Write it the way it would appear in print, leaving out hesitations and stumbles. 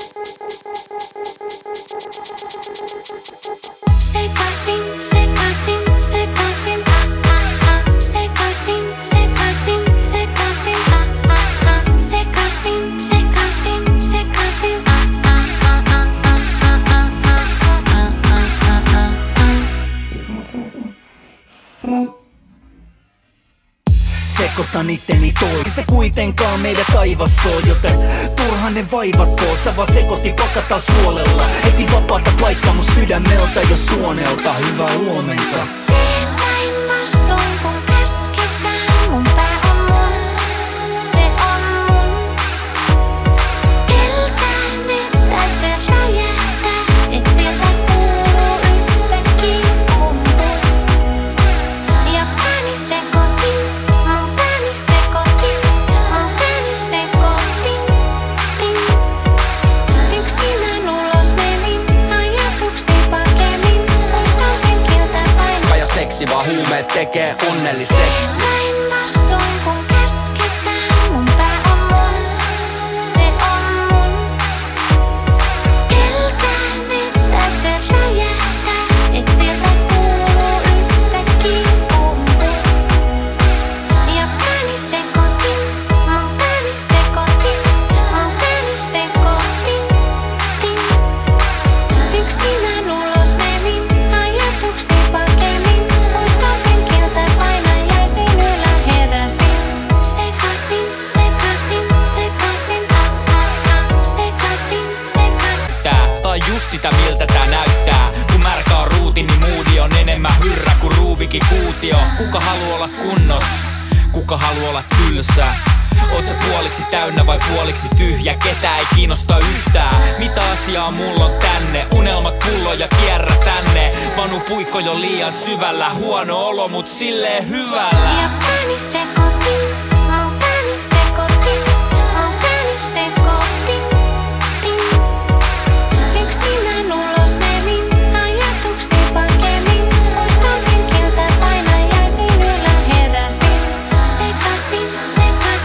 Sekaisin, sekaisin, sekaisin, sekaisin, sekaisin, sekaisin, sekaisin, sekaisin, sekaisin, Sekoitan itteni toi, se kuitenkaan meidän taivas oo, joten turhaan ne vaivatko. Sä vaan sekoitti pakata suolella, heti vapaata paikkaa mun sydämeltä ja suonelta. Hyvää huomenta. teen päinvastoin kun käsketään. Mun pää on mun, se on mun. Pelkään, että se räjähtää, et sieltä kuuluu yhtäkkiä pumpun. Ja pääni sekoitin, mun pääni sekoitin, mun pääni sekoitin. Yksinään ulos menin, ajatuksi pakenin, muistan penkiltä painin. Kaja seksi, vaan huumeet tekee onnelliseksi. Päinvastoin kun käsketään, mun pää on mun, se on mun. Pelkään, että se räjähtää, et sieltä kuuluu yhtäkkiä pumpun. Ja pääni sekoitin, mun pääni sekoitin, mun pääni sekoitin. Yksinään ulos menin, ajatuksi pakenin, muistan penkiltä painajaisin ylä heräsin. Sekaisin, sekaisin, sekaisin, sekaisin, sekaisin. Tai just sitä miltä tää näyttää. Kun märkä on ruuti, niin moodi on enemmän hyrrä kuin Rubikin kuutio. Kuka haluaa olla kunnos? Kuka haluaa olla tylsä? Oot sä puoliksi täynnä vai puoliksi tyhjä? Ketä ei kiinnosta yhtään. Mitä asiaa mulla on tänne? Unelmat pullo ja kierrä tänne. Vanu puikko jo liian syvällä. Huono olo mut silleen hyvällä. Ja pääni sekoitin.